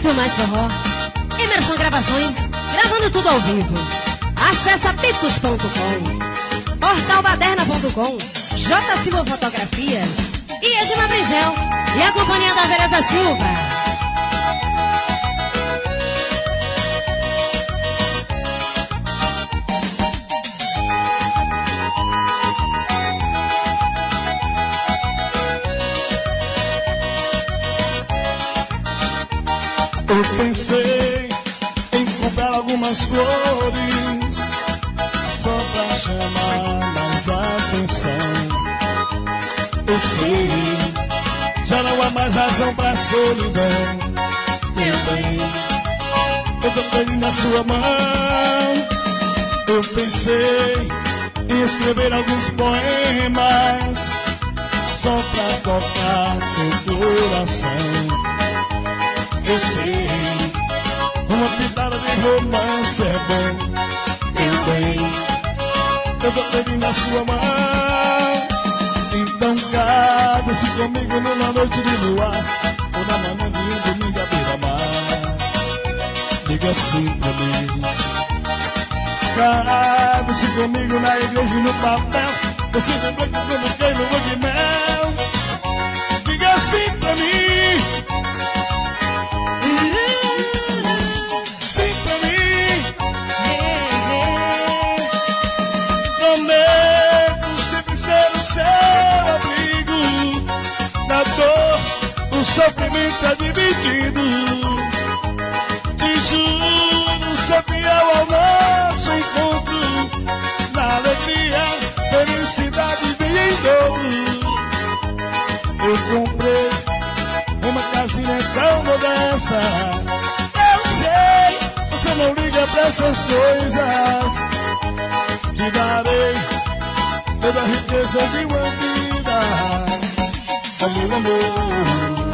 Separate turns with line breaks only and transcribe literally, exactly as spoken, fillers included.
muito mais forró. Emerson Gravações, gravando tudo ao vivo. Acesse a picos ponto com, portal baderna ponto com, J Silva Fotografias e Edmar Brigel e a companhia da Teresa Silva.
Eu pensei em comprar algumas flores só pra chamar mais atenção. Eu sei, já não há mais razão pra solidão. Meu bem, eu toquei na sua mão. Eu pensei em escrever alguns poemas só pra tocar seu coração. Eu sei, uma pitada de romance é bom. Eu bem, eu tô pedindo na sua mão. Então cabe-se comigo numa noite de luar, ou na manhã de um domingo à beira-mar. Diga assim pra mim. Cabe-se comigo na igreja e no papel, você lembrou que eu coloquei no lua de mel. Diga assim pra mim. O sofrimento é dividido. Te juro ser fiel ao nosso encontro. Na alegria, felicidade vem em dobro. Eu comprei uma casinha tão modesta. Eu sei, você não liga pra essas coisas. Te darei toda a riqueza de uma vida. Oh, meu amor.